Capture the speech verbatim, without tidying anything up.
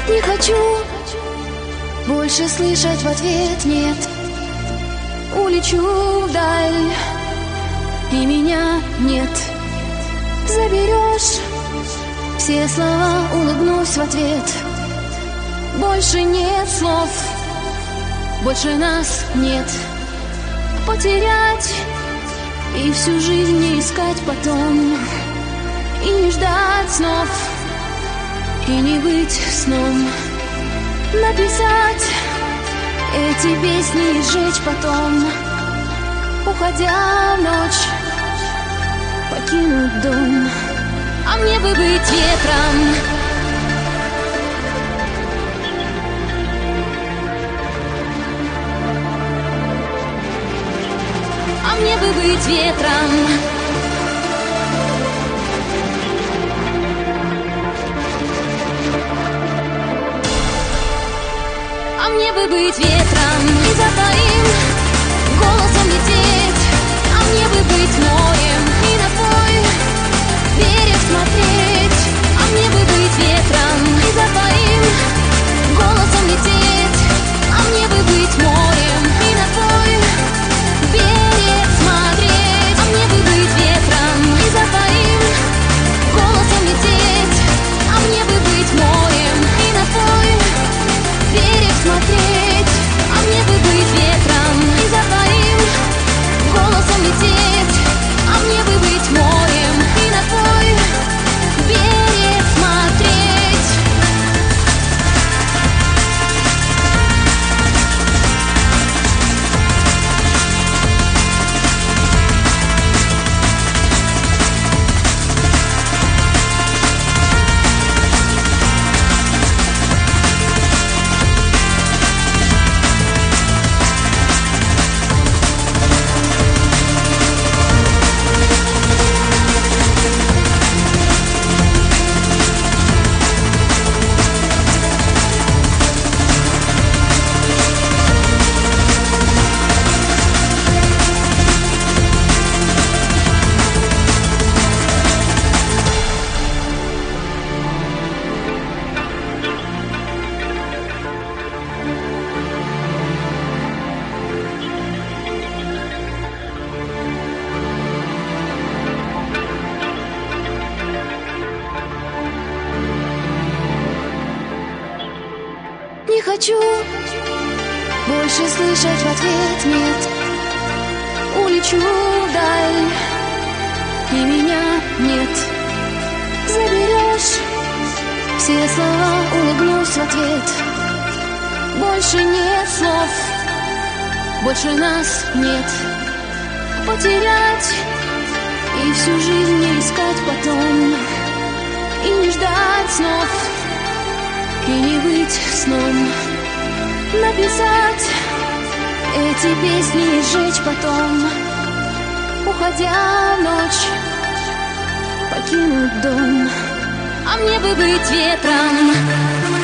Не хочу больше слышать в ответ нет. Улечу вдаль, и меня нет. Заберешь все слова, улыбнусь в ответ. Больше нет слов, больше нас нет. Потерять и всю жизнь не искать потом, и не ждать снов, и не быть сном. Написать эти песни и сжечь потом, уходя в ночь, покинуть дом. А мне бы быть ветром, а мне бы быть ветром. А мне бы быть ветром и за твоим голосом лететь. А мне бы быть морем и на твой берег смотреть. А мне бы быть ветром и за твоим голосом лететь. А мне бы быть морем и на твой берег смотреть. А мне бы быть ветром и за твоим голосом лететь. А мне бы быть морем и на твой берег смотреть. А мне бы быть ветром и за твоим голосом лететь. А мне бы быть морем и на твой берег смотреть. Не хочу больше слышать в ответ нет. Улечу вдаль, и меня нет. Заберешь все слова, улыбнусь в ответ. Больше нет слов, больше нас нет. Потерять и всю жизнь не искать потом, и не ждать снов, и не быть сном. Написать эти песни и сжечь потом, уходя в ночь, покинуть дом. А мне бы быть ветром,